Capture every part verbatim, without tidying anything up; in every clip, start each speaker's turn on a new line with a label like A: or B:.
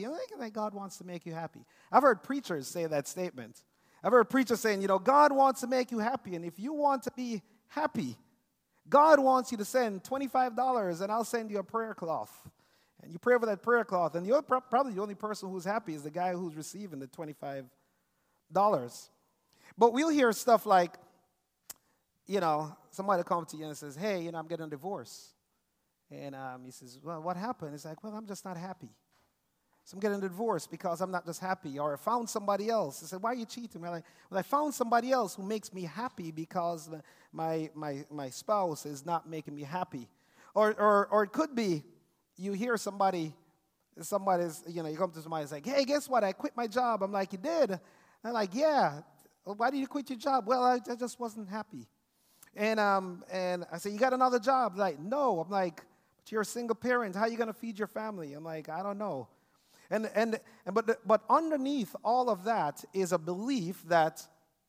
A: You know, think that God wants to make you happy. I've heard preachers say that statement. I've heard preachers saying, you know, God wants to make you happy, and if you want to be happy, God wants you to send twenty-five dollars, and I'll send you a prayer cloth. And you pray over that prayer cloth, and the, probably the only person who's happy is the guy who's receiving the twenty-five dollars. But we'll hear stuff like, you know, somebody comes to you and says, hey, you know, I'm getting a divorce. And um, he says, well, what happened? It's like, well, I'm just not happy. So I'm getting a divorce because I'm not just happy. Or I found somebody else. I said, why are you cheating? Well, I, well, I found somebody else who makes me happy because my, my, my spouse is not making me happy. Or, or, or it could be you hear somebody, somebody's, you know, you come to somebody and say, hey, guess what? I quit my job. I'm like, you did? I'm like, yeah. Well, why did you quit your job? Well, I, I just wasn't happy. And um, and I say, you got another job? Like, no. I'm like, but you're a single parent. How are you going to feed your family? I'm like, I don't know. And and, and but but underneath all of that is a belief that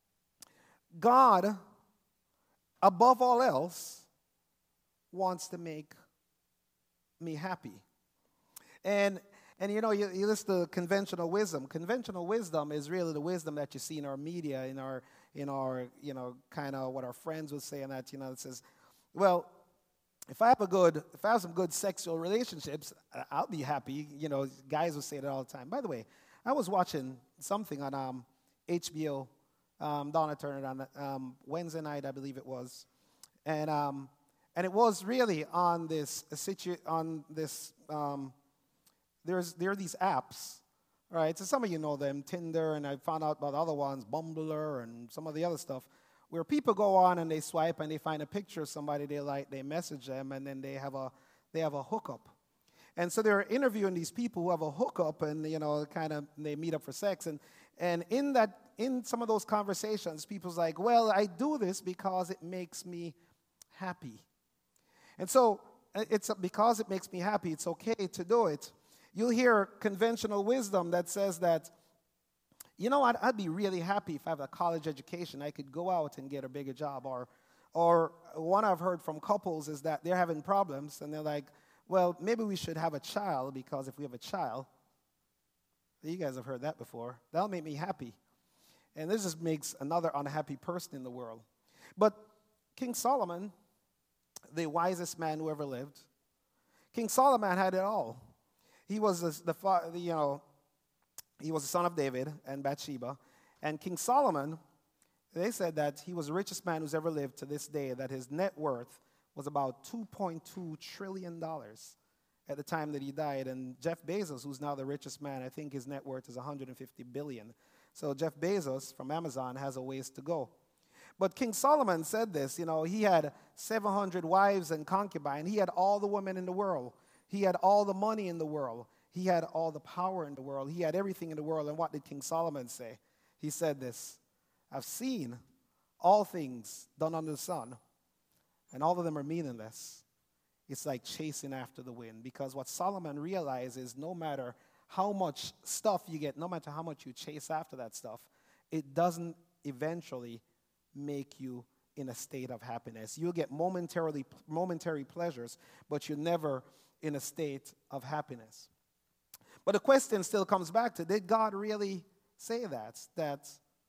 A: God, above all else, wants to make me happy. And and you know, you, you listen to conventional wisdom. Conventional wisdom is really the wisdom that you see in our media, in our in our, you know, kind of what our friends would say, and that, you know, it says, well, if I have a good, if I have some good sexual relationships, I'll be happy. You know, guys will say that all the time. By the way, I was watching something on um, H B O, um, Donna Turner, on um, Wednesday night, I believe it was, and um, and it was really on this situ on this. Um, there's there are these apps. Right, so some of you know them, Tinder, and I found out about other ones, Bumbler, and some of the other stuff, where people go on and they swipe and they find a picture of somebody they like, they message them, and then they have a they have a hookup. And so they're interviewing these people who have a hookup, and you know, kind of they meet up for sex, and and in that in some of those conversations, people's like, well, I do this because it makes me happy, and so it's because it makes me happy. It's okay to do it. You'll hear conventional wisdom that says that, you know what, I'd be really happy if I have a college education. I could go out and get a bigger job. Or, or one I've heard from couples is that they're having problems, and they're like, well, maybe we should have a child, because if we have a child, you guys have heard that before, that'll make me happy. And this just makes another unhappy person in the world. But King Solomon, the wisest man who ever lived, King Solomon had it all. He was the, the, you know, he was the son of David and Bathsheba. And King Solomon, they said that he was the richest man who's ever lived to this day, that his net worth was about two point two trillion dollars at the time that he died. And Jeff Bezos, who's now the richest man, I think his net worth is one hundred fifty billion dollars. So Jeff Bezos from Amazon has a ways to go. But King Solomon said this, you know, he had seven hundred wives and concubines. He had all the women in the world. He had all the money in the world. He had all the power in the world. He had everything in the world. And what did King Solomon say? He said this, I've seen all things done under the sun, and all of them are meaningless. It's like chasing after the wind. Because what Solomon realized is no matter how much stuff you get, no matter how much you chase after that stuff, it doesn't eventually make you in a state of happiness. You'll get momentarily, momentary pleasures, but you never in a state of happiness. But the question still comes back to, did God really say that? That,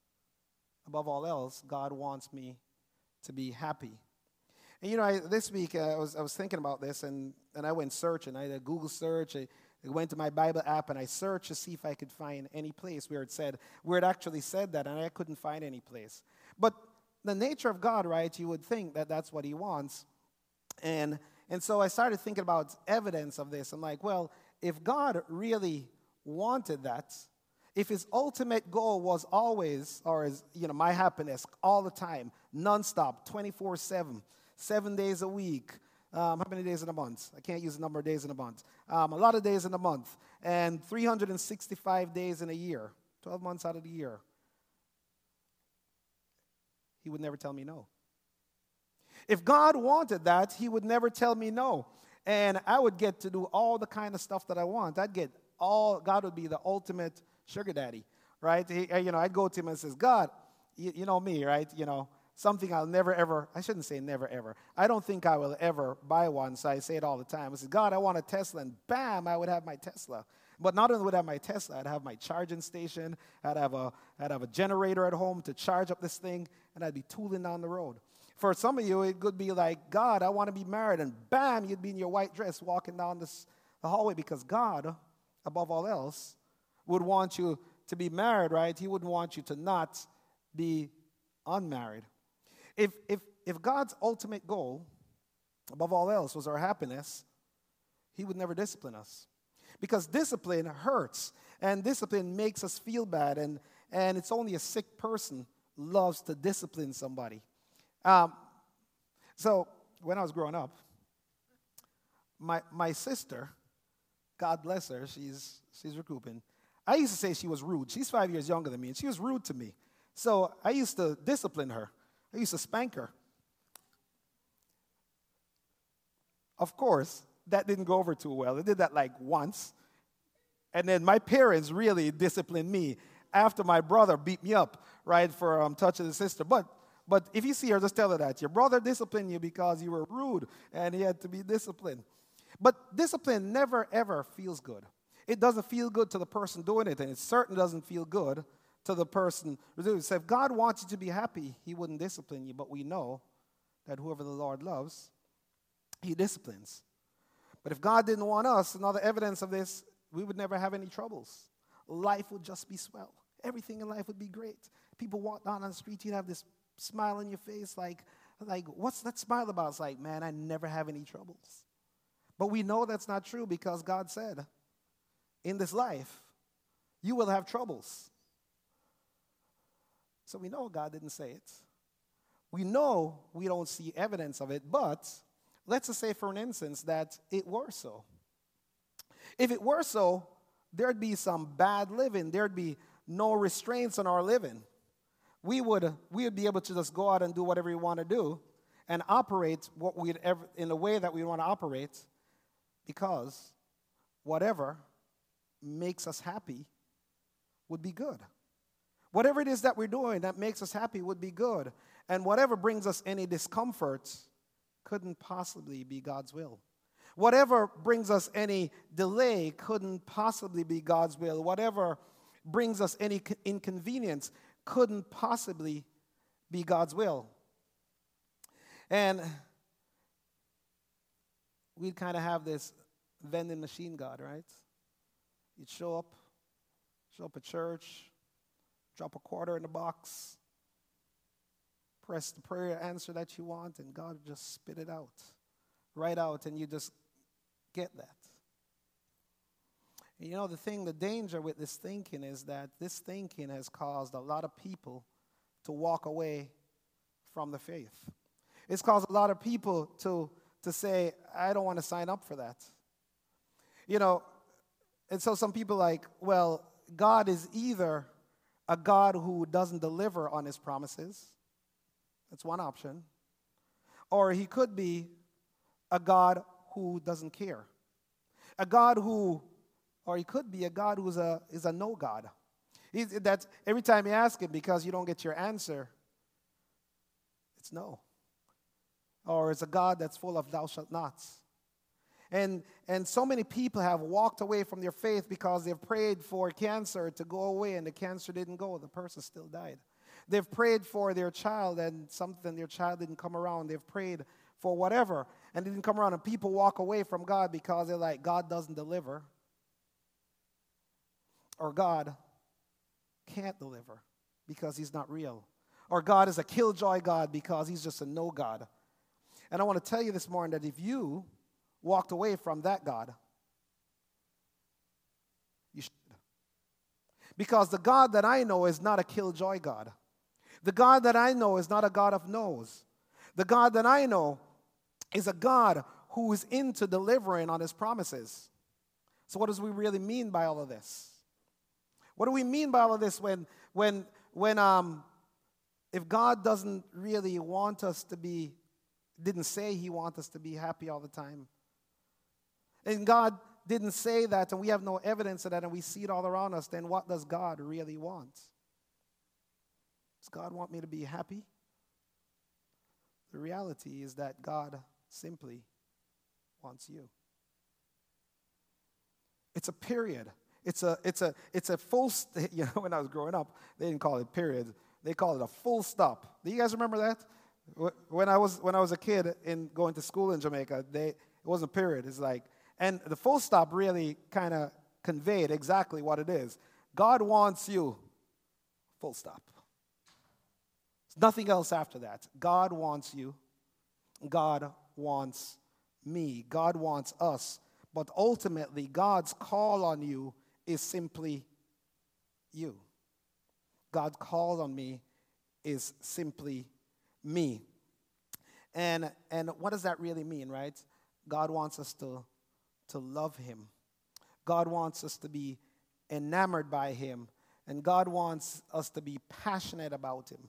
A: above all else, God wants me to be happy. And you know, I, this week uh, I was I was thinking about this, and, and I went searching. I did a Google search. I, I went to my Bible app, and I searched to see if I could find any place where it said, where it actually said that, and I couldn't find any place. But the nature of God, right, you would think that that's what he wants. And And so I started thinking about evidence of this. I'm like, well, if God really wanted that, if his ultimate goal was always, or is, you know, my happiness all the time, nonstop, twenty-four seven, seven days a week, um, how many days in a month? I can't use the number of days in a month. Um, a lot of days in a month, and three hundred sixty-five days in a year, twelve months out of the year, he would never tell me no. If God wanted that, he would never tell me no. And I would get to do all the kind of stuff that I want. I'd get all, God would be the ultimate sugar daddy, right? He, you know, I'd go to him and says, God, you, you know me, right? You know, something I'll never ever, I shouldn't say never ever. I don't think I will ever buy one, so I say it all the time. I say, God, I want a Tesla, and bam, I would have my Tesla. But not only would I have my Tesla, I'd have my charging station, I'd have a, I'd have a generator at home to charge up this thing, and I'd be tooling down the road. For some of you, it could be like, God, I want to be married, and bam, you'd be in your white dress walking down this, the hallway, because God, above all else, would want you to be married, right? He wouldn't want you to not be unmarried. If, if, if God's ultimate goal, above all else, was our happiness, he would never discipline us. Because discipline hurts, and discipline makes us feel bad, and, and it's only a sick person loves to discipline somebody. Um, so when I was growing up, my, my sister, God bless her, she's, she's recouping. I used to say she was rude. She's five years younger than me, and she was rude to me. So I used to discipline her. I used to spank her. Of course, that didn't go over too well. I did that like once. And then my parents really disciplined me after my brother beat me up, right, for um, touching his sister. But but if you see her, just tell her that. Your brother disciplined you because you were rude, and he had to be disciplined. But discipline never, ever feels good. It doesn't feel good to the person doing it, and it certainly doesn't feel good to the person who doing it. So if God wants you to be happy, he wouldn't discipline you. But we know that whoever the Lord loves, he disciplines. But if God didn't want us, another evidence of this, we would never have any troubles. Life would just be swell. Everything in life would be great. People walk down on the street, you'd have this smile on your face, like, like, what's that smile about? It's like, man, I never have any troubles. But we know that's not true because God said, in this life, you will have troubles. So we know God didn't say it. We know we don't see evidence of it, but let's just say for an instance that it were so. If it were so, there'd be some bad living. There'd be no restraints on our living. We would, we would be able to just go out and do whatever we want to do and operate what we'd ever, in the way that we want to operate, because whatever makes us happy would be good. Whatever it is that we're doing that makes us happy would be good. And whatever brings us any discomfort couldn't possibly be God's will. Whatever brings us any delay couldn't possibly be God's will. Whatever brings us any inconvenience couldn't possibly be God's will. And we'd kind of have this vending machine God, right? You'd show up, show up at church, drop a quarter in the box, press the prayer answer that you want, and God would just spit it out, right out, and you just get that. And you know, the thing, the danger with this thinking is that this thinking has caused a lot of people to walk away from the faith. It's caused a lot of people to, to say, I don't want to sign up for that. You know, and so some people like, well, God is either a God who doesn't deliver on his promises. That's one option. Or he could be a God who doesn't care. A God who, or he could be a God who is a, is a no God. He's, that every time you ask him, because you don't get your answer, it's no. Or it's a God that's full of thou shalt nots. And, and so many people have walked away from their faith because they've prayed for cancer to go away, and the cancer didn't go. The person still died. They've prayed for their child, and something, their child didn't come around. They've prayed for whatever, and it didn't come around. And people walk away from God because they're like, God doesn't deliver. Or God can't deliver because he's not real. Or God is a killjoy God because he's just a no God. And I want to tell you this morning that if you walked away from that God, you should. Because the God that I know is not a killjoy God. The God that I know is not a God of no's. The God that I know is a God who is into delivering on his promises. So what does we really mean by all of this? What do we mean by all of this when, when, when um, if God doesn't really want us to be, didn't say he wants us to be happy all the time, and God didn't say that, and we have no evidence of that, and we see it all around us, then what does God really want? Does God want me to be happy? The reality is that God simply wants you. It's a period. It's a, it's a, it's a full, st- you know, when I was growing up, they didn't call it period. They called it a full stop. Do you guys remember that? When I was, when I was a kid in going to school in Jamaica, they, it wasn't a period. It's like, and the full stop really kind of conveyed exactly what it is. God wants you, full stop. There's nothing else after that. God wants you. God wants me. God wants us. But ultimately, God's call on you is simply you. God's call on me is simply me. And, and what does that really mean, right? God wants us to, to love him. God wants us to be enamored by him. And God wants us to be passionate about him.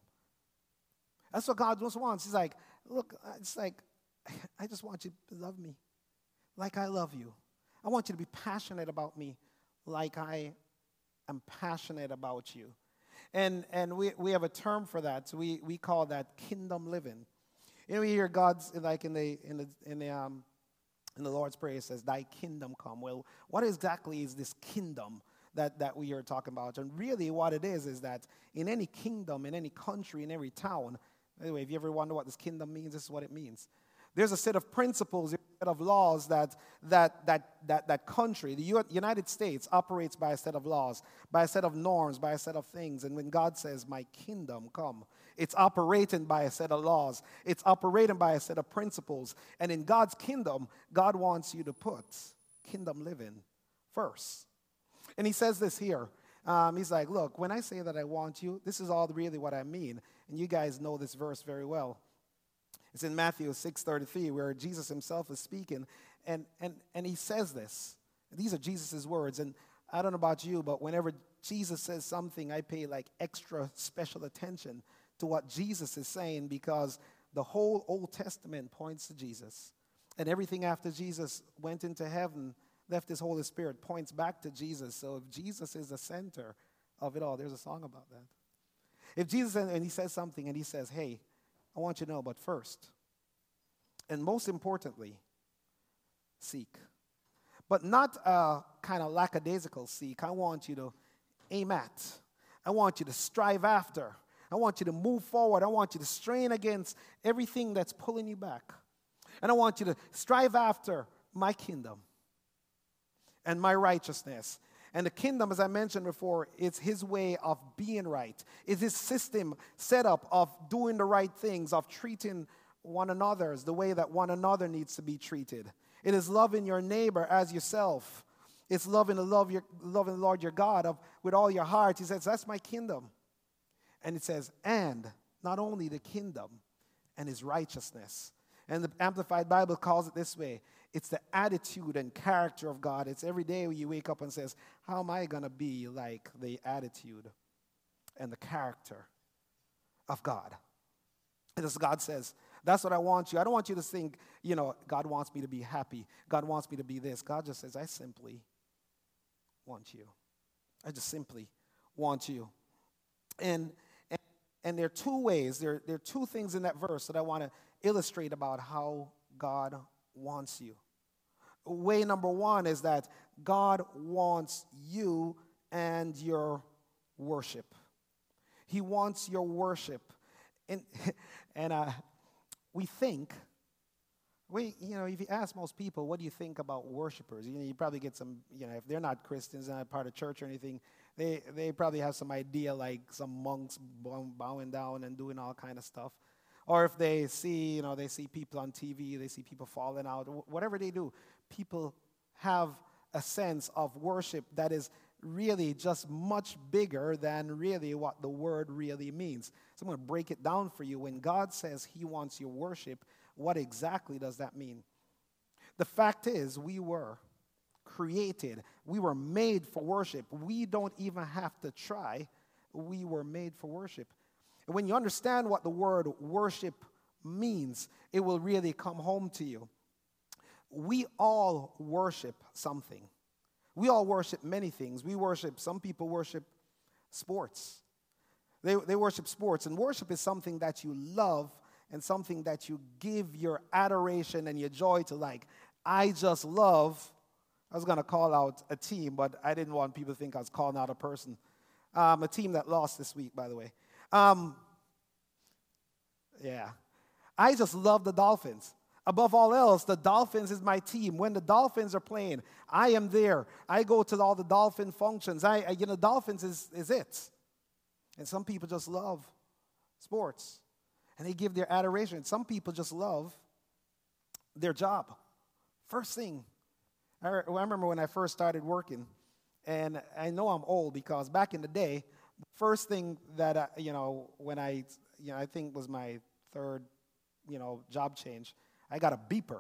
A: That's what God just wants. He's like, look, it's like, I just want you to love me like I love you. I want you to be passionate about me like I am passionate about you. And and we, we have a term for that. So we, we call that kingdom living. You know, we hear God's, like in the in the in the um in the Lord's Prayer, it says, "Thy kingdom come." Well, what exactly is this kingdom that, that we are talking about? And really what it is is that in any kingdom, in any country, in every town, by the way, if you ever wonder what this kingdom means, this is what it means. There's a set of principles, a set of laws that that that that, that country, the U- United States, operates by a set of laws, by a set of norms, by a set of things. And when God says, "My kingdom come," it's operating by a set of laws. It's operating by a set of principles. And in God's kingdom, God wants you to put kingdom living first. And he says this here. Um, he's like, look, when I say that I want you, this is all really what I mean. And you guys know this verse very well. It's in Matthew six thirty-three where Jesus himself is speaking, and, and, and he says this. These are Jesus' words, and I don't know about you, but whenever Jesus says something, I pay like extra special attention to what Jesus is saying, because the whole Old Testament points to Jesus. And everything after Jesus went into heaven, left his Holy Spirit, points back to Jesus. So if Jesus is the center of it all, there's a song about that. If Jesus, and he says something, and he says, hey, I want you to know, but first, and most importantly, seek. But not a kind of lackadaisical seek. I want you to aim at. I want you to strive after. I want you to move forward. I want you to strain against everything that's pulling you back. And I want you to strive after my kingdom and my righteousness. And the kingdom, as I mentioned before, is his way of being right. It's his system set up of doing the right things, of treating one another the way that one another needs to be treated. It is loving your neighbor as yourself. It's loving the love your loving the Lord your God of with all your heart. He says, that's my kingdom. And it says, and not only the kingdom and his righteousness. And the Amplified Bible calls it this way. It's the attitude and character of God. It's every day when you wake up and says, how am I going to be like the attitude and the character of God? And as God says, that's what I want you. I don't want you to think, you know, God wants me to be happy. God wants me to be this. God just says, I simply want you. I just simply want you. And and, and there are two ways, there, there are two things in that verse that I want to illustrate about how God wants you. Way number one is that God wants you and your worship. He wants your worship. And, and uh, we think, we, you know, if you ask most people, what do you think about worshipers? You know, you probably get some, you know, if they're not Christians, not part of church or anything, they, they probably have some idea like some monks bowing down and doing all kind of stuff. Or if they see, you know, they see people on T V, they see people falling out, whatever they do, people have a sense of worship that is really just much bigger than really what the word really means. So I'm going to break it down for you. When God says he wants your worship, what exactly does that mean? The fact is, we were created. We were made for worship. We don't even have to try. We were made for worship. And when you understand what the word worship means, it will really come home to you. We all worship something. We all worship many things. We worship, some people worship sports. They, they worship sports. And worship is something that you love and something that you give your adoration and your joy to. Like, I just love, I was going to call out a team, but I didn't want people to think I was calling out a person. Um, a team that lost this week, by the way. Um, yeah. I just love the Dolphins. Above all else, the Dolphins is my team. When the Dolphins are playing, I am there. I go to all the Dolphin functions. I, I you know, Dolphins is, is it. And some people just love sports. And they give their adoration. Some people just love their job. First thing, I, I remember when I first started working, and I know I'm old because back in the day, the first thing that, I, you know, when I, you know, I think was my third, you know, job change, I got a beeper.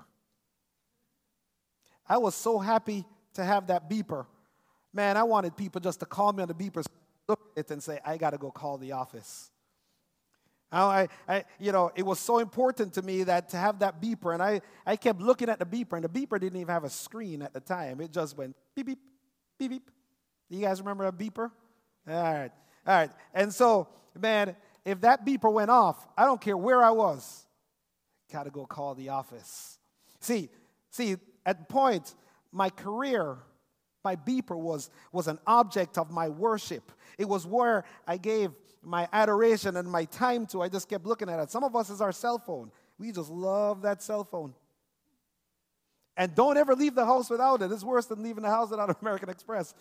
A: I was so happy to have that beeper. Man, I wanted people just to call me on the beeper, look at it and say, I got to go call the office. I, I, you know, it was so important to me that to have that beeper, and I, I kept looking at the beeper, and the beeper didn't even have a screen at the time. It just went beep, beep, beep, beep. You guys remember a beeper? All right, all right. And so, man, if that beeper went off, I don't care where I was, got to go call the office. See, see, at the point, my career, my beeper was, was an object of my worship. It was where I gave my adoration and my time to. I just kept looking at it. Some of us is our cell phone. We just love that cell phone. And don't ever leave the house without it. It's worse than leaving the house without American Express.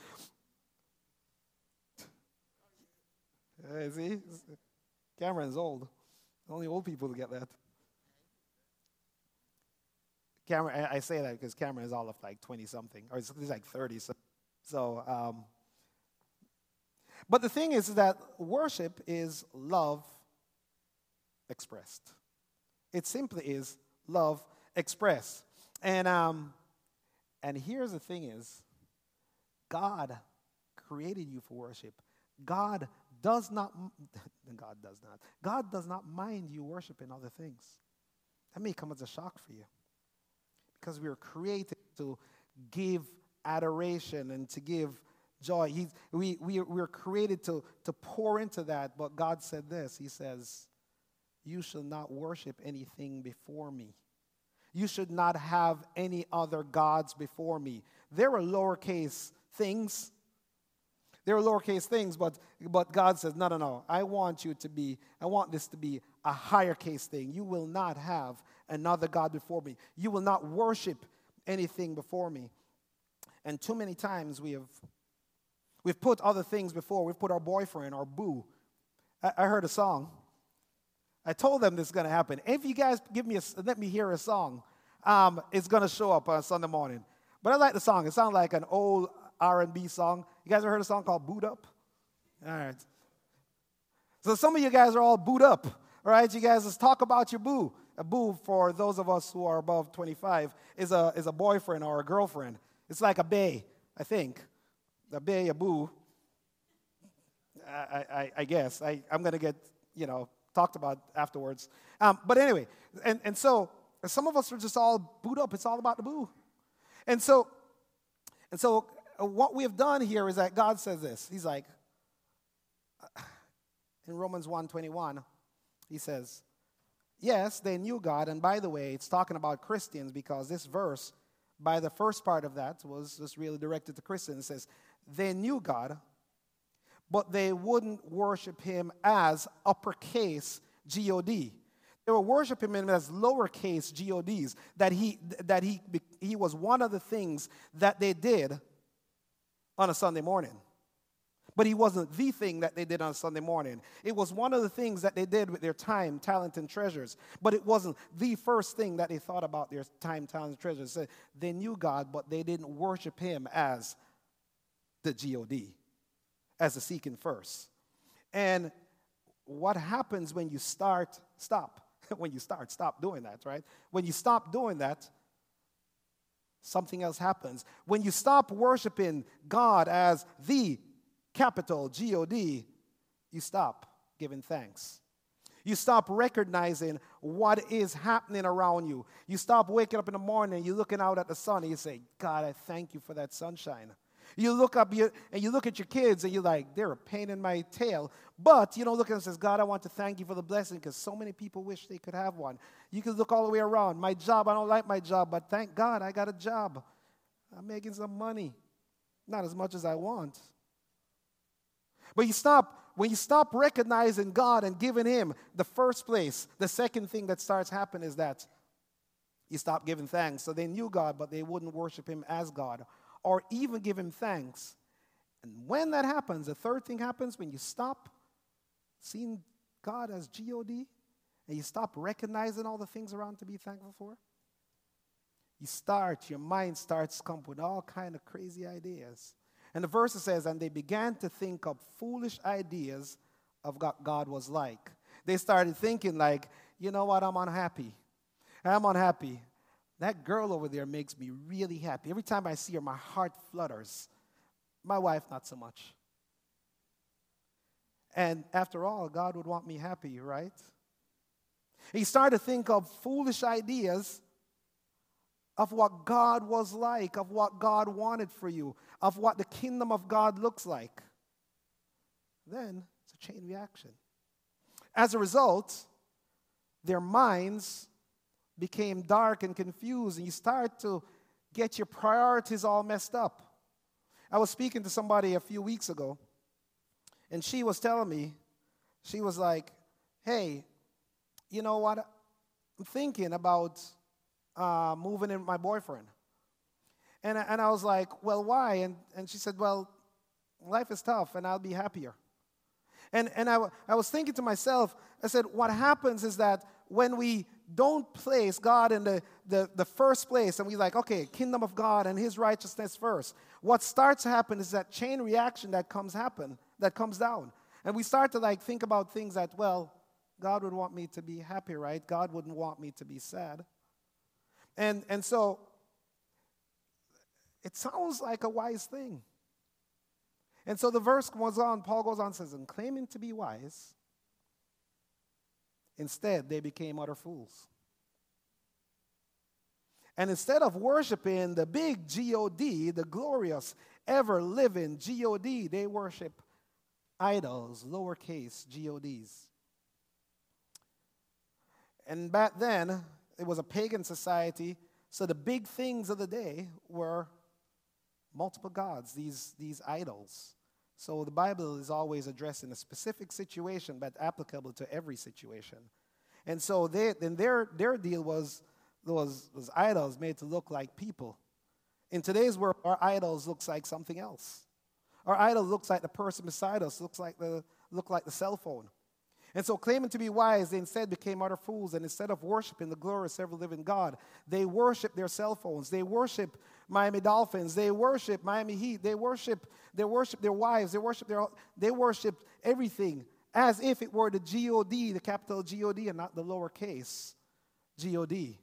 A: Hey, see? Cameron's old. Only old people get that. Cameron, I, I say that because Cameron is all of like twenty-something. Or he's like thirty. So, so um, but the thing is that worship is love expressed. It simply is love expressed. And um, and here's the thing is, God created you for worship. God does not, God does not, God does not mind you worshiping other things. That may come as a shock for you. Because we were created to give adoration and to give joy. He's, we, we, we were created to, to pour into that, but God said this. He says, you shall not worship anything before me. You should not have any other gods before me. There were lowercase things. There were lowercase things, but, but God says, no, no, no. I want you to be, I want this to be a higher case thing. You will not have another God before me. You will not worship anything before me. And too many times we have we've put other things before. We've put our boyfriend, our boo. I, I heard a song. I told them this is going to happen. If you guys give me a, let me hear a song, um, it's going to show up on Sunday morning. But I like the song. It sounds like an old R and B song. You guys ever heard a song called Boot Up? All right. So some of you guys are all boot up. All right, you guys, let's talk about your boo. A boo, for those of us who are above twenty-five, is a is a boyfriend or a girlfriend. It's like a bae, I think. A bae, a boo. I, I, I guess. I, I'm going to get, you know, talked about afterwards. Um, but anyway, and, and so some of us are just all boot up. It's all about the boo. And so, and so what we have done here is that God says this. He's like, in Romans one twenty-one, he says, yes, they knew God. And by the way, it's talking about Christians because this verse, by the first part of that, was just really directed to Christians. It says, they knew God, but they wouldn't worship him as uppercase G O D. They were worshiping him as lowercase G O Ds, that he, that he, he was one of the things that they did on a Sunday morning. But he wasn't the thing that they did on a Sunday morning. It was one of the things that they did with their time, talent, and treasures. But it wasn't the first thing that they thought about their time, talent, and treasures. So they knew God, but they didn't worship him as the G O D, as the seeking first. And what happens when you start, stop. When you start, stop doing that, right? When you stop doing that, something else happens. When you stop worshiping God as the capital G O D, you stop giving thanks. You stop recognizing what is happening around you. You stop waking up in the morning and you're looking out at the sun and you say, God, I thank you for that sunshine. You look up you, and you look at your kids and you're like, they're a pain in my tail. But you don't look at them and says, God, I want to thank you for the blessing because so many people wish they could have one. You can look all the way around. My job, I don't like my job, but thank God I got a job. I'm making some money. Not as much as I want. But you stop, when you stop recognizing God and giving Him the first place, the second thing that starts happening is that you stop giving thanks. So they knew God, but they wouldn't worship Him as God or even give Him thanks. And when that happens, the third thing happens when you stop seeing God as G O D and you stop recognizing all the things around to be thankful for. You start, your mind starts to come up with all kind of crazy ideas. And the verse says, and they began to think of foolish ideas of what God was like. They started thinking like, you know what, I'm unhappy. I'm unhappy. That girl over there makes me really happy. Every time I see her, my heart flutters. My wife, not so much. And after all, God would want me happy, right? He started to think of foolish ideas of what God was like, of what God wanted for you, of what the kingdom of God looks like. Then it's a chain reaction. As a result, their minds became dark and confused, and you start to get your priorities all messed up. I was speaking to somebody a few weeks ago, and she was telling me, she was like, hey, you know what? I'm thinking about uh, moving in with my boyfriend. And, and I was like, well, why? And, and she said, well, life is tough, and I'll be happier. And, and I, I was thinking to myself, I said, what happens is that when we don't place God in the, the, the first place, and we like, okay, kingdom of God and His righteousness first, what starts to happen is that chain reaction that comes happen, that comes down. And we start to like think about things that, well, God would want me to be happy, right? God wouldn't want me to be sad. And, and so it sounds like a wise thing. And so the verse goes on, Paul goes on and says, and claiming to be wise, instead they became utter fools. And instead of worshiping the big G O D, the glorious, ever-living G O D, they worship idols, lowercase G O Ds. And back then, it was a pagan society, so the big things of the day were multiple gods, these, these idols. So the Bible is always addressing a specific situation, but applicable to every situation. And so they, then their, their deal was those, those idols made to look like people. In today's world, our idols looks like something else. Our idol looks like the person beside us, looks like the, look like the cell phone. And so claiming to be wise, they instead became utter fools. And instead of worshiping the glorious ever-living God, they worship their cell phones. They worship Miami Dolphins. They worship Miami Heat. They worship, they worship their wives. They worship their, they worship everything as if it were the G O D, the capital G O D, and not the lowercase G O D.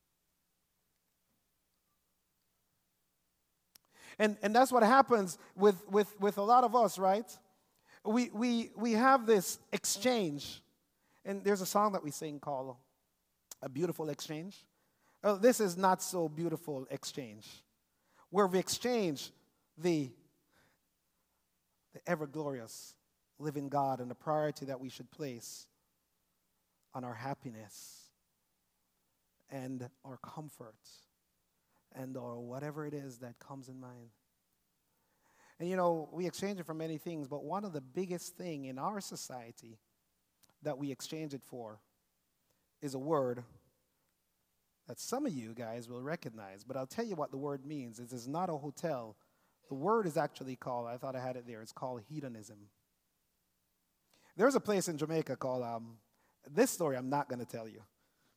A: And, and that's what happens with, with, with a lot of us, right? We, we, we have this exchange, and there's a song that we sing called A Beautiful Exchange. Oh, this is not so beautiful exchange, where we exchange the, the ever-glorious living God and the priority that we should place on our happiness and our comfort and or whatever it is that comes in mind. And you know, we exchange it for many things, but one of the biggest thing in our society that we exchange it for is a word that some of you guys will recognize. But I'll tell you what the word means. It is not a hotel. The word is actually called, I thought I had it there, it's called hedonism. There's a place in Jamaica called, um, this story I'm not going to tell you.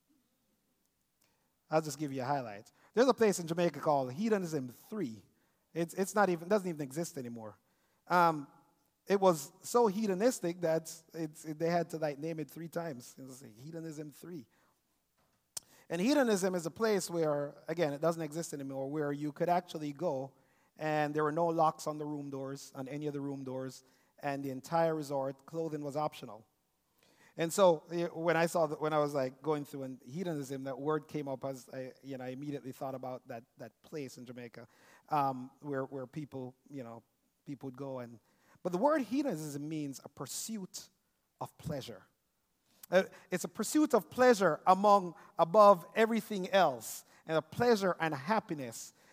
A: I'll just give you a highlight. There's a place in Jamaica called Hedonism three. It's, it's not even, doesn't even exist anymore. Um, it was so hedonistic that it's, it, they had to like name it three times. It was like Hedonism three. And hedonism is a place where, again, it doesn't exist anymore, where you could actually go and there were no locks on the room doors, on any of the room doors, and the entire resort, clothing was optional. And so when I saw that, when I was like going through and hedonism, that word came up as I, you know, I immediately thought about that that place in Jamaica, um, where where people, you know, people would go and. But the word hedonism means a pursuit of pleasure. Uh, it's a pursuit of pleasure among above everything else, and a pleasure and happiness.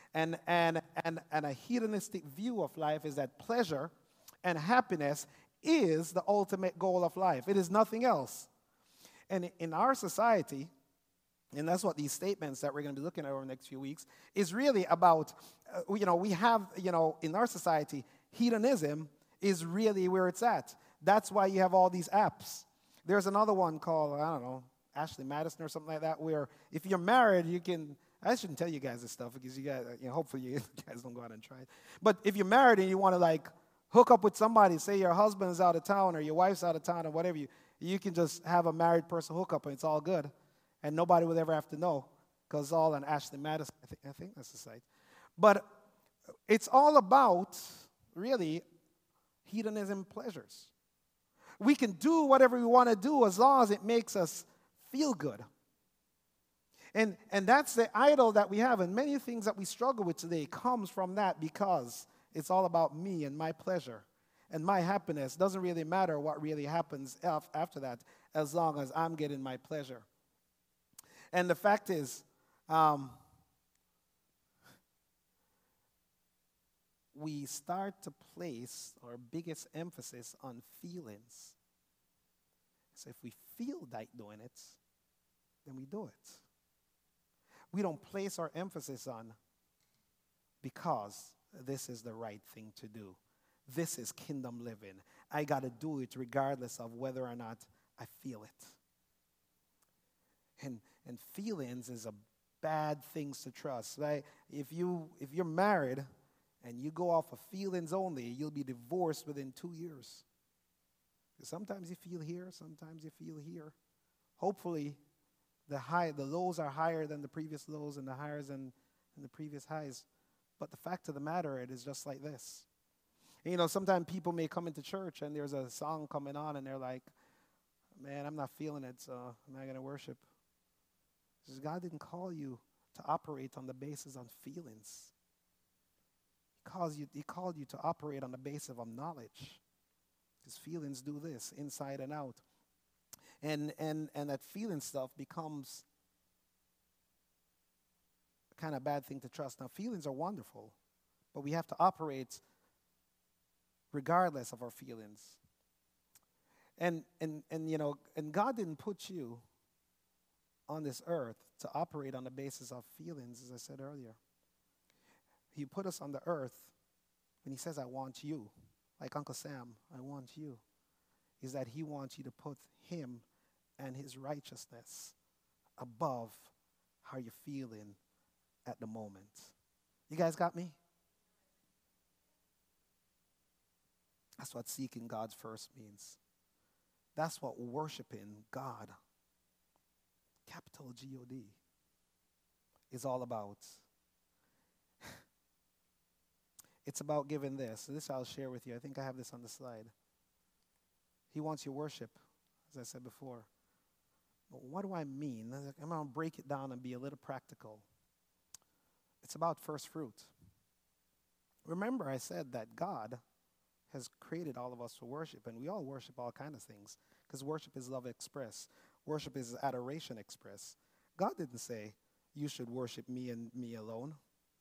A: And, and, and, and a hedonistic view of life is that pleasure and happiness is the ultimate goal of life. It is nothing else. And in our society, and that's what these statements that we're going to be looking at over the next few weeks, is really about, uh, you know, we have, you know, in our society, hedonism is really where it's at. That's why you have all these apps. There's another one called, I don't know, Ashley Madison or something like that, where if you're married, you can, I shouldn't tell you guys this stuff because you guys, you know, hopefully you guys don't go out and try it. But if you're married and you want to like hook up with somebody, say your husband's out of town or your wife's out of town or whatever, you, you can just have a married person hook up and it's all good. And nobody would ever have to know because it's all on Ashley Madison. I think, I think that's the site. But it's all about, really, hedonism pleasures. We can do whatever we want to do as long as it makes us feel good. And, and that's the idol that we have. And many things that we struggle with today comes from that because it's all about me and my pleasure. And my happiness doesn't really matter what really happens after that as long as I'm getting my pleasure. And the fact is, um, we start to place our biggest emphasis on feelings. So if we feel like doing it, then we do it. We don't place our emphasis on because this is the right thing to do. This is kingdom living. I got to do it regardless of whether or not I feel it. And and feelings is a bad thing to trust, right? If you if you're married and you go off of feelings only, you'll be divorced within two years. Sometimes you feel here, sometimes you feel here. Hopefully, the high the lows are higher than the previous lows and the highs than, than the previous highs. But the fact of the matter, it is just like this. And, you know, sometimes people may come into church and there's a song coming on and they're like, man, I'm not feeling it, so I'm not going to worship. Because God didn't call you to operate on the basis of feelings. He, calls you, he called you to operate on the basis of knowledge. Because feelings do this, inside and out. And, and, and that feeling stuff becomes a kind of bad thing to trust. Now, feelings are wonderful, but we have to operate regardless of our feelings. And, and, and you know, and God didn't put you on this earth to operate on the basis of feelings, as I said earlier. He put us on the earth when he says, I want you, like Uncle Sam, I want you, is that he wants you to put him and his righteousness above how you're feeling at the moment. You guys got me? That's what seeking God's first means. That's what worshiping God, capital G O D, is all about. It's about giving this. So this I'll share with you. I think I have this on the slide. He wants your worship, as I said before. But what do I mean? I'm going to break it down and be a little practical. It's about first fruit. Remember, I said that God has created all of us for worship, and we all worship all kinds of things, because worship is love express. Worship is adoration express. God didn't say, you should worship me and me alone.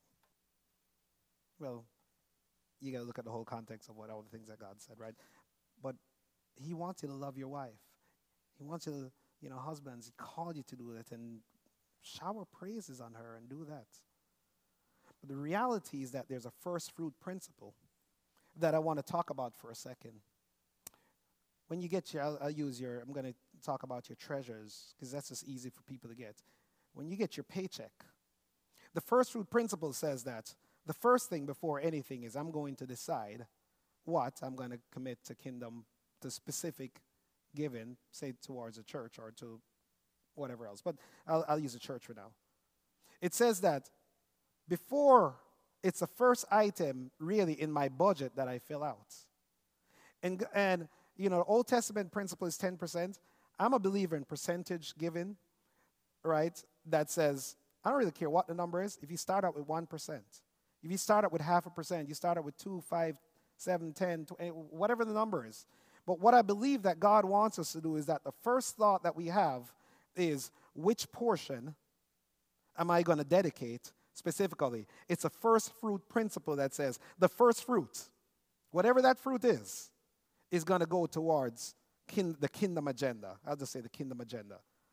A: Well, you got to look at the whole context of what all the things that God said, right? But he wants you to love your wife. He wants you to, you know, husbands, he called you to do that and shower praises on her and do that. But the reality is that there's a first fruit principle that I want to talk about for a second. When you get your, I'll, I'll use your, I'm going to talk about your treasures, because that's just easy for people to get. When you get your paycheck, the first fruit principle says that the first thing before anything is I'm going to decide what I'm going to commit to kingdom, to specific giving, say towards a church or to whatever else. But I'll, I'll use a church for now. It says that before it's the first item really in my budget that I fill out. And, and you know, Old Testament principle is ten percent. I'm a believer in percentage giving, right? That says, I don't really care what the number is. If you start out with one percent, if you start out with half a percent, you start out with two, five, seven, ten, twenty, whatever the number is. But what I believe that God wants us to do is that the first thought that we have is, which portion am I going to dedicate specifically. It's a first fruit principle that says the first fruit, whatever that fruit is, is going to go towards kin- the kingdom agenda. I'll just say the kingdom agenda.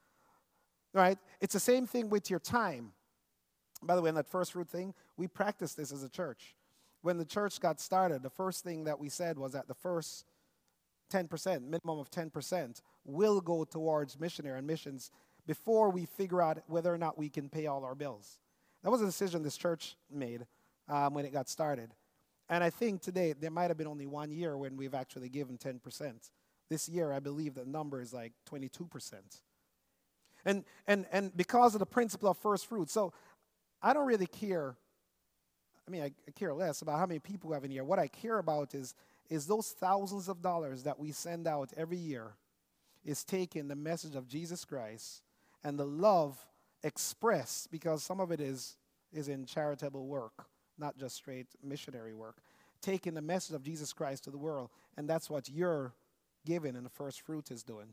A: Right? It's the same thing with your time. By the way, in that first fruit thing, we practiced this as a church. When the church got started, the first thing that we said was that the first ten percent, minimum of ten percent, will go towards missionary and missions before we figure out whether or not we can pay all our bills. That was a decision this church made um, when it got started. And I think today, there might have been only one year when we've actually given ten percent. This year, I believe the number is like twenty-two percent. And, and, and because of the principle of first fruit. So I don't really care. I mean, I, I care less about how many people we have in here. What I care about is, is those thousands of dollars that we send out every year is taking the message of Jesus Christ and the love expressed, because some of it is, is in charitable work, not just straight missionary work, taking the message of Jesus Christ to the world. And that's what your giving in the first fruit is doing.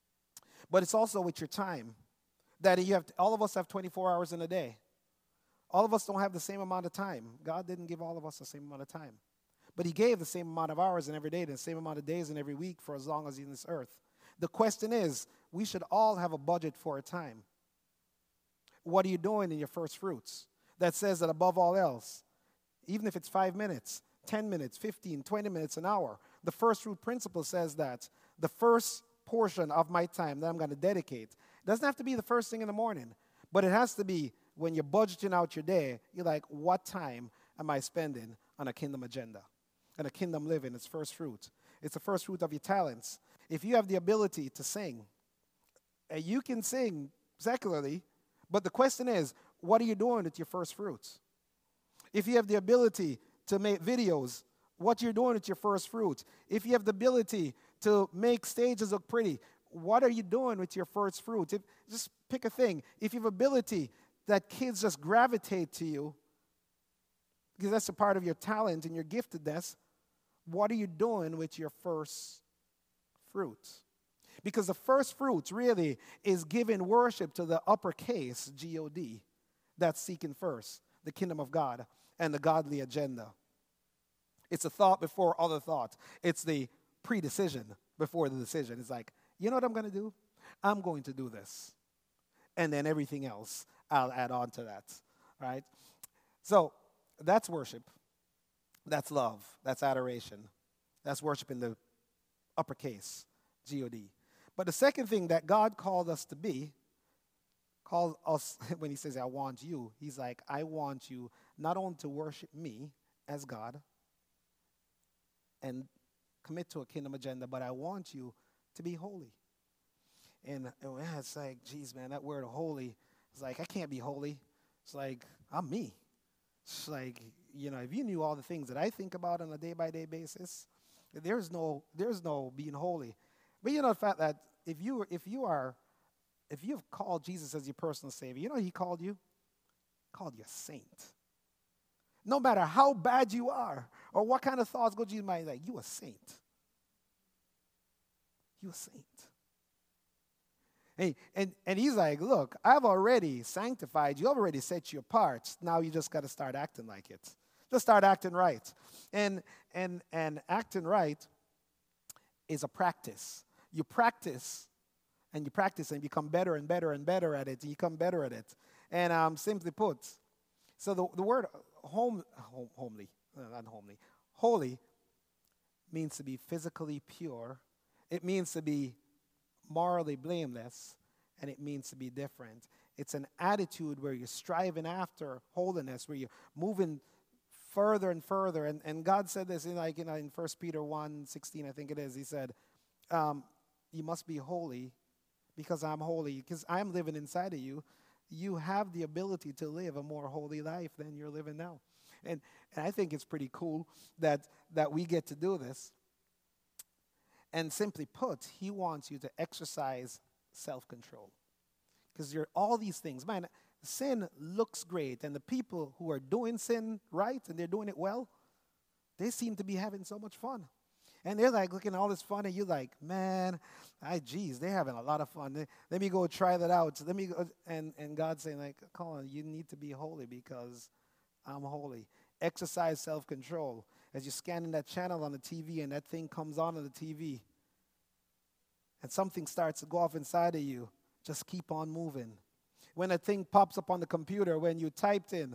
A: But it's also with your time. That you have, to, all of us have twenty-four hours in a day. All of us don't have the same amount of time. God didn't give all of us the same amount of time. But he gave the same amount of hours in every day, the same amount of days in every week for as long as he's in this earth. The question is, we should all have a budget for a time. What are you doing in your first fruits? That says that above all else, even if it's five minutes, ten minutes, fifteen, twenty minutes, an hour, the first fruit principle says that the first portion of my time that I'm going to dedicate doesn't have to be the first thing in the morning, but it has to be when you're budgeting out your day, you're like, what time am I spending on a kingdom agenda, on a kingdom living? It's first fruit. It's the first fruit of your talents. If you have the ability to sing, and you can sing secularly, but the question is, what are you doing with your first fruits? If you have the ability to make videos, what you're doing with your first fruits? If you have the ability to make stages look pretty, what are you doing with your first fruits? If, just pick a thing. If you have ability that kids just gravitate to you, because that's a part of your talent and your giftedness, what are you doing with your first fruits? Because the first fruits really is giving worship to the uppercase, G O D, that's seeking first, the kingdom of God and the godly agenda. It's a thought before other thoughts. It's the pre-decision before the decision. It's like, you know what I'm going to do? I'm going to do this. And then everything else, I'll add on to that, right? So that's worship. That's love. That's adoration. That's worship in the uppercase, G O D. But the second thing that God called us to be, called us, when he says, I want you, he's like, I want you not only to worship me as God and commit to a kingdom agenda, but I want you to be holy. And, and it's like, geez, man, that word holy, it's like, I can't be holy. It's like, I'm me. It's like, you know, if you knew all the things that I think about on a day-by-day basis, there's no, there's no being holy. But you know the fact that if you, if you are, if you've called Jesus as your personal Savior, you know what he called you? He called you a saint. No matter how bad you are or what kind of thoughts go to your mind, like, you a saint. You a saint. Hey, and, and he's like, look, I've already sanctified you. I've already set you apart. Now you just got to start acting like it. Just start acting right. And, and, and acting right is a practice. You practice, and you practice, and you become better and better and better at it, and you become better at it. And um, simply put, so the, the word home, home, homely, uh, not homely, holy means to be physically pure. It means to be morally blameless, and it means to be different. It's an attitude where you're striving after holiness, where you're moving further and further. And, and God said this in, like, you know, in First Peter one sixteen, I think it is. He said, um, you must be holy because I'm holy, because I'm living inside of you. You have the ability to live a more holy life than you're living now. And, and I think it's pretty cool that, that we get to do this. And simply put, he wants you to exercise self-control. Because you're all these things. Man, sin looks great. And the people who are doing sin right and they're doing it well, they seem to be having so much fun. And they're like looking at all this fun, and you're like, man, I geez, they're having a lot of fun. Let let me go try that out. Let me go. And, and God's saying, like, come on, you need to be holy because I'm holy. Exercise self-control. As you're scanning that channel on the T V and that thing comes on on the T V and something starts to go off inside of you, just keep on moving. When a thing pops up on the computer, when you typed in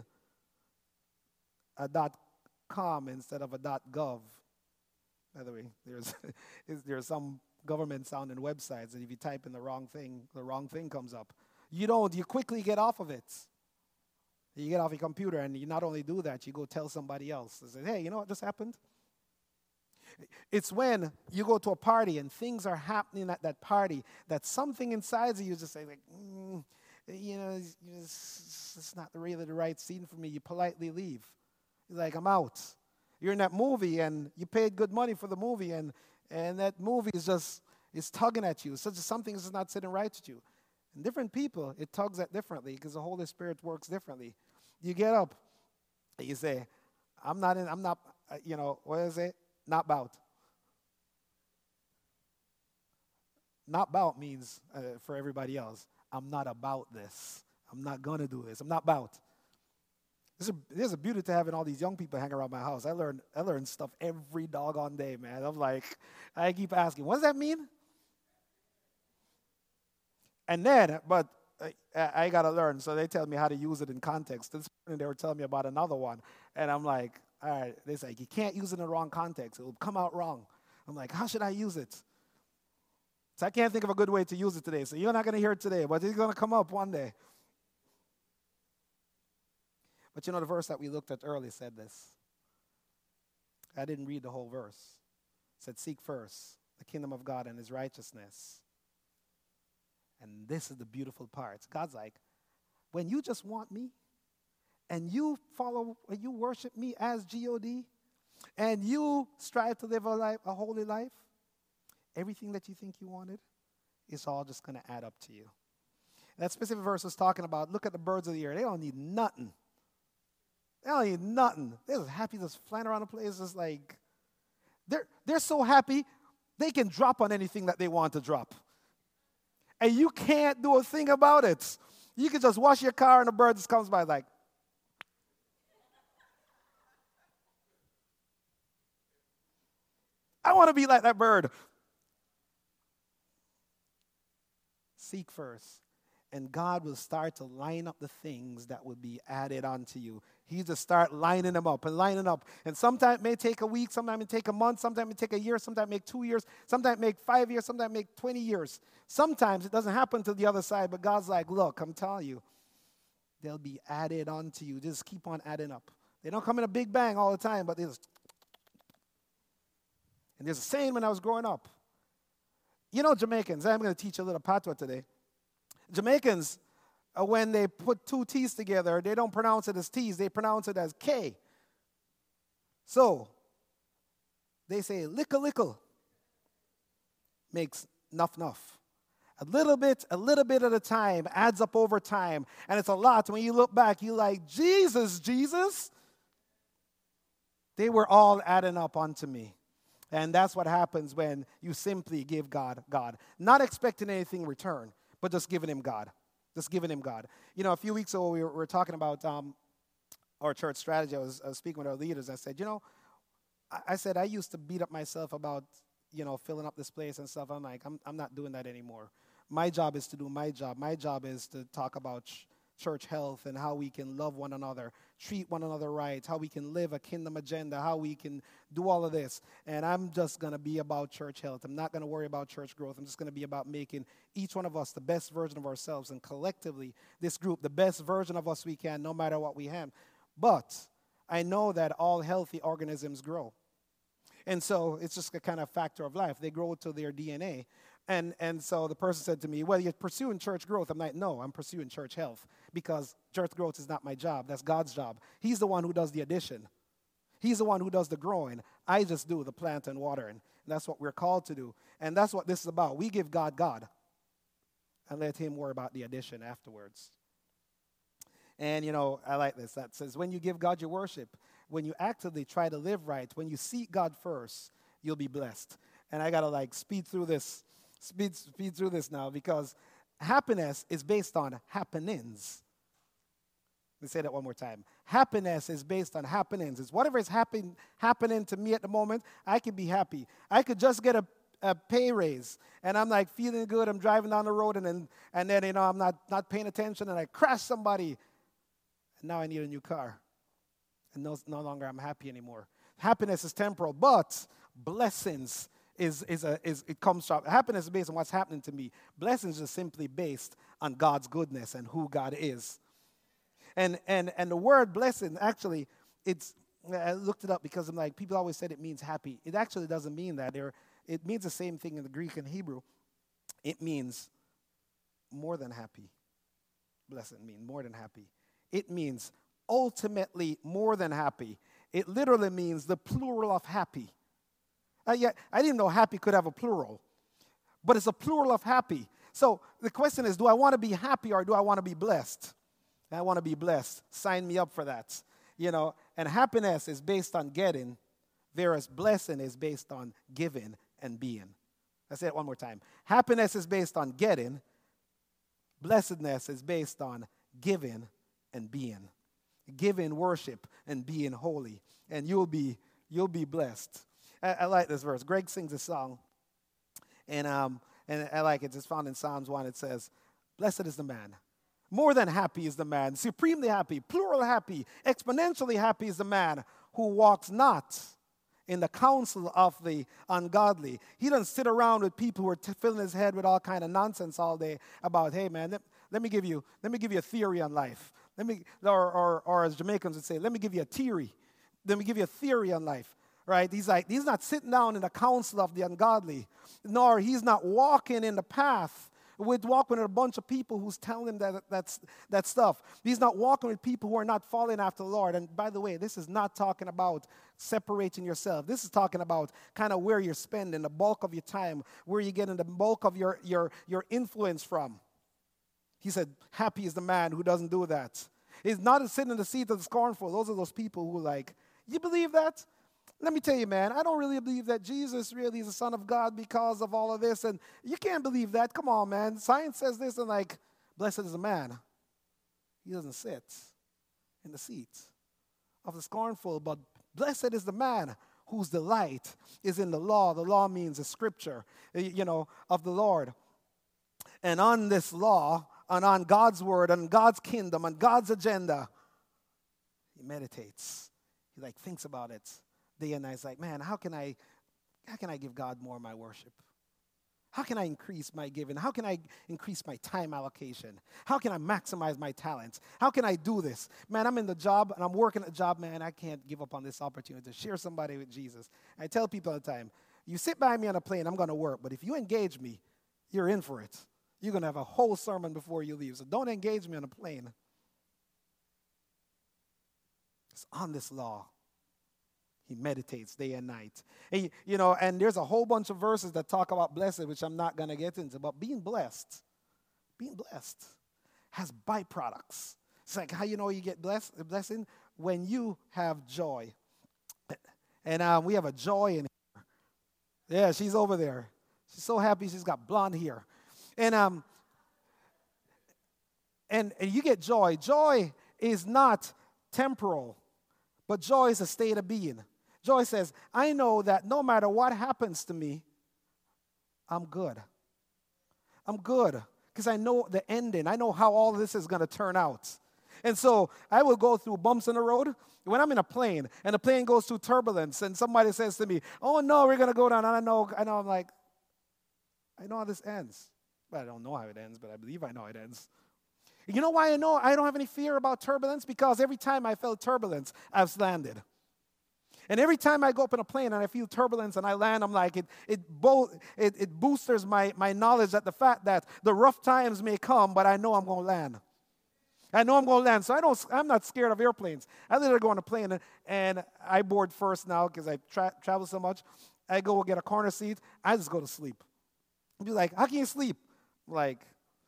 A: a .com instead of a .gov, by the way, there's there's some government-sounding websites that if you type in the wrong thing, the wrong thing comes up. You don't. You quickly get off of it. You get off your computer, and you not only do that, you go tell somebody else. They say, hey, you know what just happened? It's when you go to a party and things are happening at that party that something inside of you just say, like, mm, you know, it's, it's, it's not really the right scene for me. You politely leave. You're like, I'm out. You're in that movie, and you paid good money for the movie, and, and that movie is just is tugging at you. Such as something is not sitting right with you. And different people, it tugs at differently because the Holy Spirit works differently. You get up, and you say, I'm not in, I'm not, uh, you know, what is it? Not bout. Not bout means, uh, for everybody else, I'm not about this. I'm not going to do this. I'm not about. There's a, there's a beauty to having all these young people hang around my house. I learn, I learn stuff every doggone day, man. I'm like, I keep asking, what does that mean? And then, but I, I got to learn. So they tell me how to use it in context. This morning they were telling me about another one. And I'm like, all right, they say, you can't use it in the wrong context. It will come out wrong. I'm like, how should I use it? So I can't think of a good way to use it today. So you're not going to hear it today, but it's going to come up one day. But you know, the verse that we looked at earlier said this. I didn't read the whole verse. It said, seek first the kingdom of God and his righteousness. And this is the beautiful part. God's like, when you just want me, and you follow, and you worship me as G O D, and you strive to live a life, a holy life, everything that you think you wanted is all just going to add up to you. That specific verse was talking about, look at the birds of the air. They don't need nothing. They don't need nothing. They're just happy, just flying around the place. Just like, they're, they're so happy, they can drop on anything that they want to drop. And you can't do a thing about it. You can just wash your car and a bird just comes by like, I want to be like that bird. Seek first. And God will start to line up the things that will be added onto you. He just start lining them up and lining up. And sometimes it may take a week, sometimes it may take a month, sometimes it may take a year, sometimes it may take two years, sometimes it may take five years, sometimes it may take twenty years. Sometimes it doesn't happen to the other side, but God's like, look, I'm telling you, they'll be added onto you. Just keep on adding up. They don't come in a big bang all the time, but they just. And there's a saying when I was growing up. You know Jamaicans, I'm going to teach you a little patois today. Jamaicans, uh, when they put two T's together, they don't pronounce it as T's, they pronounce it as K. So, they say, lickle, lickle, makes nuff, nuff. A little bit, a little bit at a time adds up over time, and it's a lot. When you look back, you're like, Jesus, Jesus. They were all adding up onto me. And that's what happens when you simply give God, God. Not expecting anything in return, but just giving him God. Just giving him God. You know, a few weeks ago, we were, we were talking about um, our church strategy. I was, I was speaking with our leaders. I said, you know, I, I said, I used to beat up myself about, you know, filling up this place and stuff. I'm like, I'm, I'm not doing that anymore. My job is to do my job. My job is to talk about ch- church health and how we can love one another, treat one another right, how we can live a kingdom agenda, how we can do all of this. And I'm just going to be about church health. I'm not going to worry about church growth. I'm just going to be about making each one of us the best version of ourselves, and collectively, this group, the best version of us we can, no matter what we have. But I know that all healthy organisms grow. And so it's just a kind of factor of life. They grow to their D N A. And and so the person said to me, well, you're pursuing church growth. I'm like, no, I'm pursuing church health, because church growth is not my job. That's God's job. He's the one who does the addition. He's the one who does the growing. I just do the plant and watering. And that's what we're called to do. And that's what this is about. We give God God and let him worry about the addition afterwards. And, you know, I like this. That says, when you give God your worship, when you actively try to live right, when you seek God first, you'll be blessed. And I got to like speed through this, speed, speed through this now because happiness is based on happenings. Let me say that one more time. Happiness is based on happenings. It's whatever is happen, happening to me at the moment, I can be happy. I could just get a, a pay raise, and I'm like feeling good. I'm driving down the road, and then, and then you know, I'm not, not paying attention, and I crash somebody, and now I need a new car. And no, no longer I'm happy anymore. Happiness is temporal, but blessings is, is, a, is it comes from, happiness is based on what's happening to me. Blessings is simply based on God's goodness and who God is. And and and the word blessing, actually, it's, I looked it up because I'm like, people always said it means happy. It actually doesn't mean that. There, it means the same thing in the Greek and Hebrew. It means more than happy. Blessed means more than happy. It means ultimately more than happy. It literally means the plural of happy. Uh, yeah, I didn't know happy could have a plural, but it's a plural of happy. So the question is, do I want to be happy or do I want to be blessed? I want to be blessed. Sign me up for that. You know, and happiness is based on getting, whereas blessing is based on giving and being. I'll say it one more time. Happiness is based on getting. Blessedness is based on giving and being. Giving worship and being holy. And you'll be, you'll be blessed. I, I like this verse. Greg sings a song. And, um, and I like it. It's found in Psalms one. It says, blessed is the man. More than happy is the man. Supremely happy. Plural happy. Exponentially happy is the man who walks not in the counsel of the ungodly. He doesn't sit around with people who are t- filling his head with all kind of nonsense all day about, hey, man, let, let me give you let me give you a theory on life. Let me, or, or, or as Jamaicans would say, let me give you a theory. Let me give you a theory on life. Right? He's like, he's not sitting down in the counsel of the ungodly, nor he's not walking in the path with walking with a bunch of people who's telling him that, that's, that stuff. He's not walking with people who are not following after the Lord. And by the way, this is not talking about separating yourself. This is talking about kind of where you're spending the bulk of your time, where you're getting the bulk of your, your, your influence from. He said, happy is the man who doesn't do that. He's not sitting in the seat of the scornful. Those are those people who like, you believe that? Let me tell you, man, I don't really believe that Jesus really is the Son of God because of all of this. And you can't believe that. Come on, man. Science says this, and like, blessed is the man. He doesn't sit in the seat of the scornful, but blessed is the man whose delight is in the law. The law means the scripture, you know, of the Lord. And on this law, and on God's word, and God's kingdom, and God's agenda, he meditates. He like thinks about it. Day and night. It's like, man, how can I, how can I give God more of my worship? How can I increase my giving? How can I increase my time allocation? How can I maximize my talents? How can I do this? Man, I'm in the job and I'm working at the job, man. I can't give up on this opportunity to share somebody with Jesus. I tell people all the time, you sit by me on a plane, I'm going to work. But if you engage me, you're in for it. You're going to have a whole sermon before you leave. So don't engage me on a plane. It's on this law. He meditates day and night. And, you know, and there's a whole bunch of verses that talk about blessed, which I'm not going to get into. But being blessed, being blessed has byproducts. It's like how you know you get blessed, a blessing? When you have joy. And um, we have a joy in here. Yeah, she's over there. She's so happy she's got blonde hair. And, um, and, and you get joy. Joy is not temporal, but joy is a state of being. Joy says, I know that no matter what happens to me, I'm good. I'm good because I know the ending. I know how all of this is going to turn out. And so I will go through bumps in the road. When I'm in a plane and the plane goes through turbulence and somebody says to me, oh, no, we're going to go down. And I know, I know, I'm like, I know how this ends. Well, I don't know how it ends, but I believe I know how it ends. You know why I know I don't have any fear about turbulence? Because every time I felt turbulence, I've landed. And every time I go up in a plane and I feel turbulence and I land, I'm like, it it, bo- it, it boosts my, my knowledge that the fact that the rough times may come, but I know I'm going to land. I know I'm going to land, so I don't, I'm not scared of airplanes. I literally go on a plane, and, and I board first now because I tra- travel so much. I go get a corner seat. I just go to sleep. I'll be like, how can you sleep? I'm like,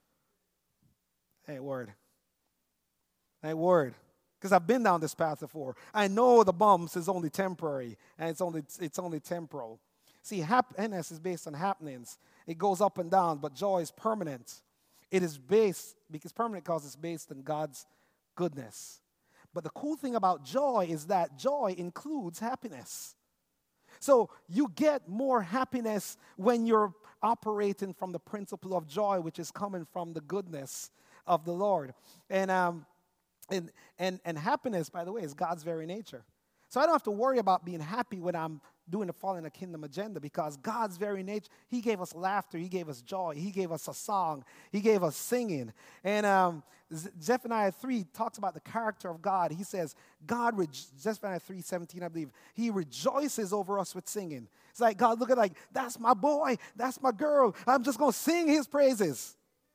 A: hey, word. Hey, word. Because I've been down this path before. I know the bumps is only temporary, and it's only it's only temporal. See, happiness is based on happenings. It goes up and down, but joy is permanent. It is based, because permanent because it's based on God's goodness. But the cool thing about joy is that joy includes happiness. So you get more happiness when you're operating from the principle of joy, which is coming from the goodness of the Lord. And, um, and, and, and happiness, by the way, is God's very nature. So I don't have to worry about being happy when I'm doing the Following the Kingdom agenda, because God's very nature, He gave us laughter, He gave us joy, He gave us a song, He gave us singing. And um, Zephaniah three talks about the character of God. He says, God, re- Zephaniah three seventeen, I believe, He rejoices over us with singing. It's like, God, look at like, that's my boy, that's my girl, I'm just going to sing His praises.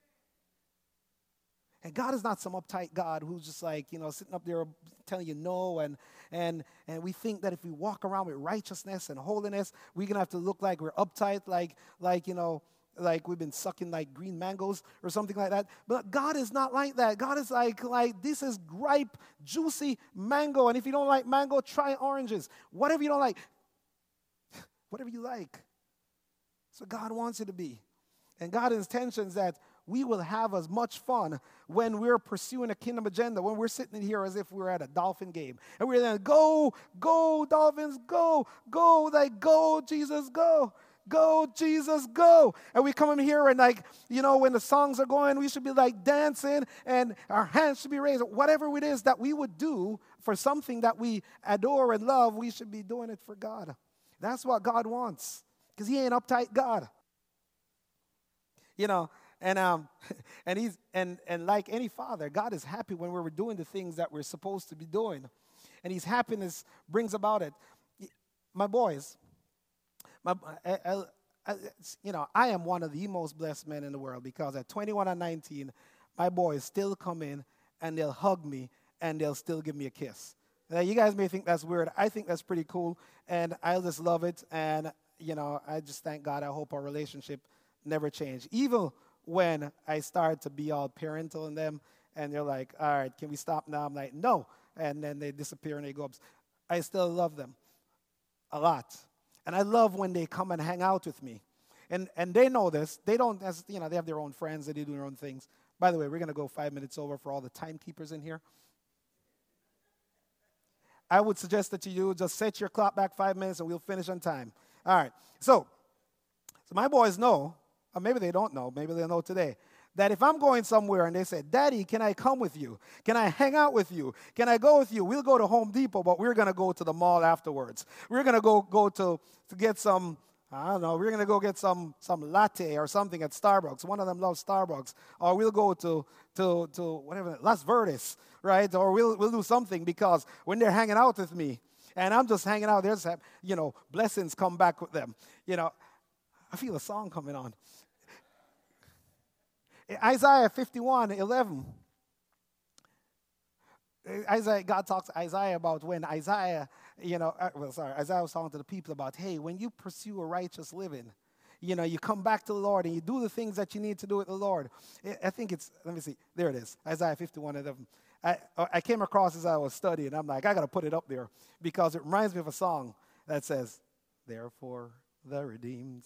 A: And God is not some uptight God who's just like, you know, sitting up there telling you no. And and and we think that if we walk around with righteousness and holiness, we're going to have to look like we're uptight, like, like, you know, like we've been sucking like green mangoes or something like that. But God is not like that. God is like, like this is ripe, juicy mango. And if you don't like mango, try oranges. Whatever you don't like, whatever you like. So God wants you to be. And God's intentions that we will have as much fun when we're pursuing a kingdom agenda, when we're sitting here as if we were at a Dolphin game. And we're then, go, go, Dolphins, go, go, like, go, Jesus, go. Go, Jesus, go. And we come in here and like, you know, when the songs are going, we should be like dancing and our hands should be raised. Whatever it is that we would do for something that we adore and love, we should be doing it for God. That's what God wants, because He ain't uptight God. You know, and um, and he's and and like any father, God is happy when we're doing the things that we're supposed to be doing, and His happiness brings about it. My boys, my, I, I, I, you know, I am one of the most blessed men in the world, because at twenty-one and nineteen, my boys still come in and they'll hug me and they'll still give me a kiss. Now, you guys may think that's weird. I think that's pretty cool, and I just love it. And you know, I just thank God. I hope our relationship never change, even when I start to be all parental in them, and they're like, all right, can we stop now? I'm like, no. And then they disappear and they go up. I still love them a lot. And I love when they come and hang out with me. And and they know this. They don't, as, you know, they have their own friends. They do their own things. By the way, we're going to go five minutes over for all the timekeepers in here. I would suggest that you just set your clock back five minutes and we'll finish on time. All right. So, so my boys know, or maybe they don't know, maybe they'll know today, that if I'm going somewhere and they say, Daddy, can I come with you? Can I hang out with you? Can I go with you? We'll go to Home Depot, but we're going to go to the mall afterwards. We're going to go go to, to get some, I don't know, we're going to go get some some latte or something at Starbucks. One of them loves Starbucks. Or we'll go to, to, to whatever, Las Verdes, right? Or we'll, we'll do something, because when they're hanging out with me and I'm just hanging out, there's, you know, blessings come back with them. You know, I feel a song coming on. Isaiah fifty-one eleven. Isaiah, God talks to Isaiah about when Isaiah, you know, uh, well, sorry, Isaiah was talking to the people about, hey, when you pursue a righteous living, you know, you come back to the Lord and you do the things that you need to do with the Lord. I think it's, let me see, there it is, Isaiah fifty-one eleven. I, I came across as I was studying. I'm like, I got to put it up there, because it reminds me of a song that says, therefore the redeemed.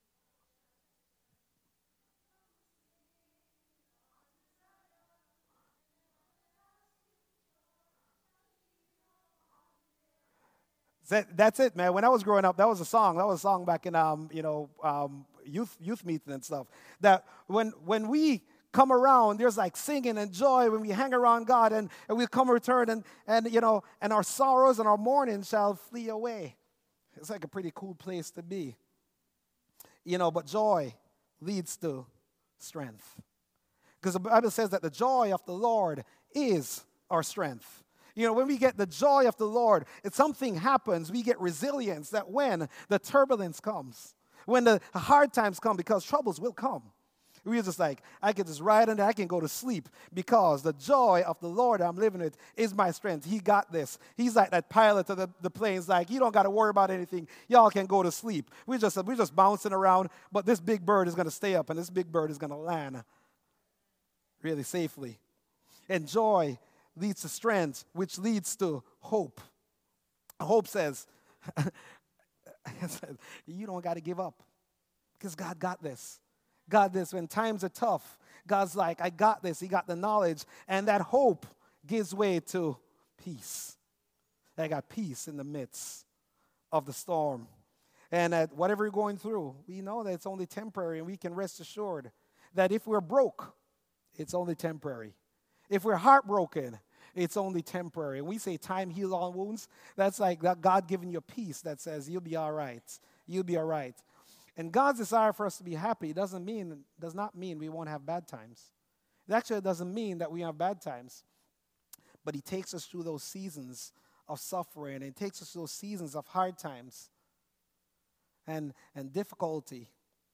A: That, that's it, man. When I was growing up, that was a song. That was a song back in, um, you know, um, youth youth meeting and stuff. That when when we come around, there's like singing and joy when we hang around God, and, and we'll come return, and, and, you know, and our sorrows and our mourning shall flee away. It's like a pretty cool place to be. You know, but joy leads to strength. Because the Bible says that the joy of the Lord is our strength. You know, when we get the joy of the Lord, if something happens, we get resilience that when the turbulence comes, when the hard times come, because troubles will come, we're just like, I can just ride under, I can go to sleep, because the joy of the Lord I'm living with is my strength. He got this. He's like that pilot of the, the plane's like, you don't got to worry about anything. Y'all can go to sleep. We're just, we're just bouncing around, but this big bird is going to stay up, and this big bird is going to land really safely. And joy leads to strength, which leads to hope. Hope says, I said, you don't got to give up because God got this. God this. When times are tough, God's like, I got this. He got the knowledge. And that hope gives way to peace. I got peace in the midst of the storm. And at whatever you're going through, we know that it's only temporary, and we can rest assured that if we're broke, it's only temporary. If we're heartbroken, it's only temporary. And we say time heals all wounds. That's like that God giving you a peace that says you'll be all right. You'll be all right. And God's desire for us to be happy doesn't mean does not mean we won't have bad times. It actually doesn't mean that we have bad times. But He takes us through those seasons of suffering, and He takes us through those seasons of hard times and, and difficulty,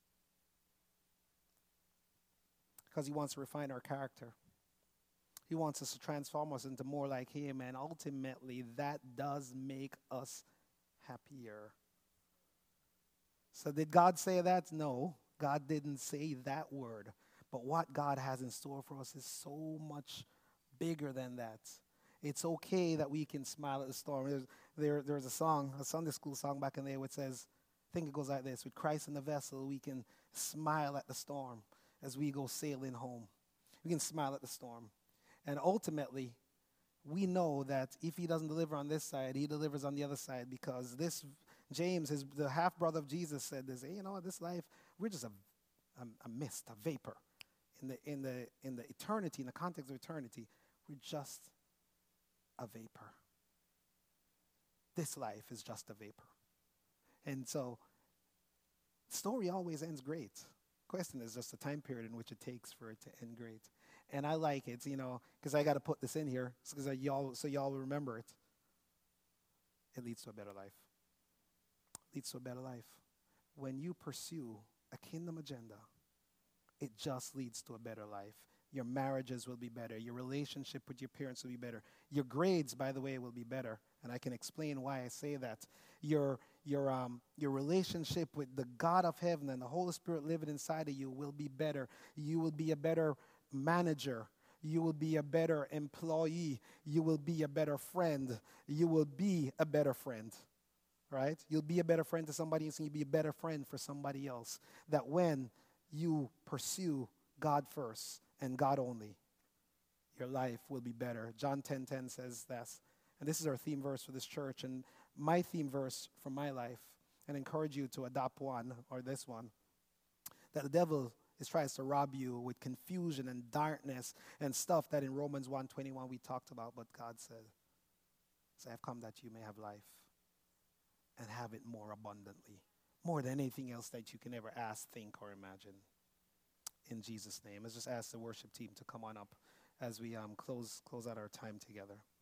A: because He wants to refine our character. He wants us to transform us into more like Him, and ultimately that does make us happier. So did God say that? No, God didn't say that word. But what God has in store for us is so much bigger than that. It's okay that we can smile at the storm. There's, there, there's a song, a Sunday school song back in the day, which says, I think it goes like this: with Christ in the vessel, we can smile at the storm as we go sailing home. We can smile at the storm. And ultimately, we know that if He doesn't deliver on this side, He delivers on the other side, because this, James, his, the half-brother of Jesus, said this, hey, you know what, this life, we're just a, a, a mist, a vapor. In the, in, the, in the eternity, in the context of eternity, we're just a vapor. This life is just a vapor. And so, story always ends great. Question is just the time period in which it takes for it to end great. And I like it, you know, because I got to put this in here so y'all, so y'all will remember it. It leads to a better life. It leads to a better life. When you pursue a kingdom agenda, it just leads to a better life. Your marriages will be better. Your relationship with your parents will be better. Your grades, by the way, will be better. And I can explain why I say that. Your, your, um, your relationship with the God of heaven and the Holy Spirit living inside of you will be better. You will be a better manager. You will be a better employee. You will be a better friend. You will be a better friend. Right? You'll be a better friend to somebody else, and you'll be a better friend for somebody else. That when you pursue God first and God only, your life will be better. John ten ten says this, and this is our theme verse for this church, and my theme verse for my life, and I encourage you to adopt one, or this one, that the devil is tries to rob you with confusion and darkness and stuff that in Romans one twenty-one we talked about, but God said, I have come that you may have life and have it more abundantly, more than anything else that you can ever ask, think, or imagine. In Jesus' name. Let's just ask the worship team to come on up as we um, close, close out our time together.